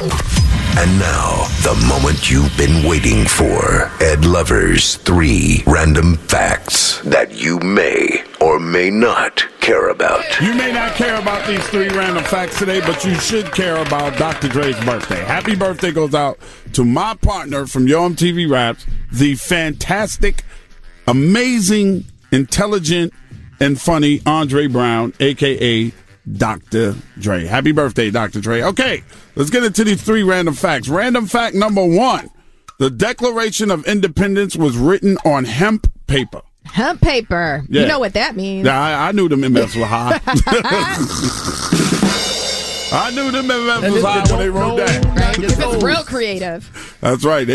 And now, the moment you've been waiting for. Ed Lover's 3 random facts that you may or may not care about. You may not care about these 3 random facts today, but you should care about Dr. Dre's birthday. Happy birthday goes out to my partner from Yo MTV Raps, the fantastic, amazing, intelligent, and funny Andre Brown, a.k.a. Dr. Dre. Happy birthday, Dr. Dre. Okay, let's get into these 3 random facts. Random fact number 1. The Declaration of Independence was written on hemp paper. Hemp paper. Yeah. You know what that means. Yeah, I knew them MFs were high. I knew them MFs was high when they wrote that. Right? It's real creative. That's right.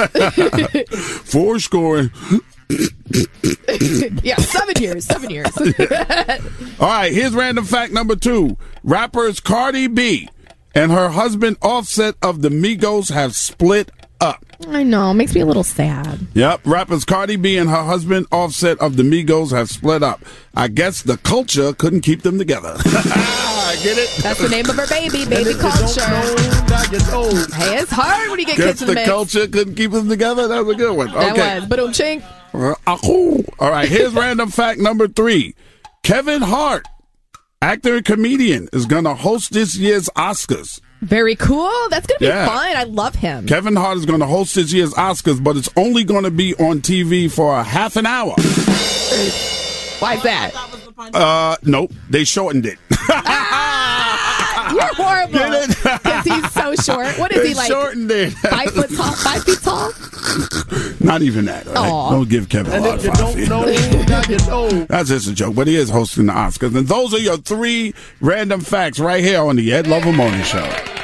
4 scoring. Yeah, 7 years. 7 years. All right, here's random fact number 2. Rappers Cardi B and her husband Offset of the Migos have split up. I know. It makes me a little sad. Yep, rappers Cardi B and her husband Offset of the Migos have split up. I guess the culture couldn't keep them together. Get it? That's the name of her baby culture. Hey, it's hard when you get kids in the mix. The culture couldn't keep them together. That was a good one. That Okay. was. Boom, chink. All right, here's random fact number 3. Kevin Hart, actor and comedian, is going to host this year's Oscars. Very cool. That's going to be fun. I love him. Kevin Hart is going to host this year's Oscars, but it's only going to be on TV for a half an hour. Why is that? Nope. They shortened it. You're horrible. Get it? Because he's so short. What is They he like? shortened it. 5 foot tall? 5 feet tall? Not even that. Right? Don't give Kevin Hart 5 feet. That's just a joke, but he is hosting the Oscars. And those are your 3 random facts right here on the Ed Lover Morning Show.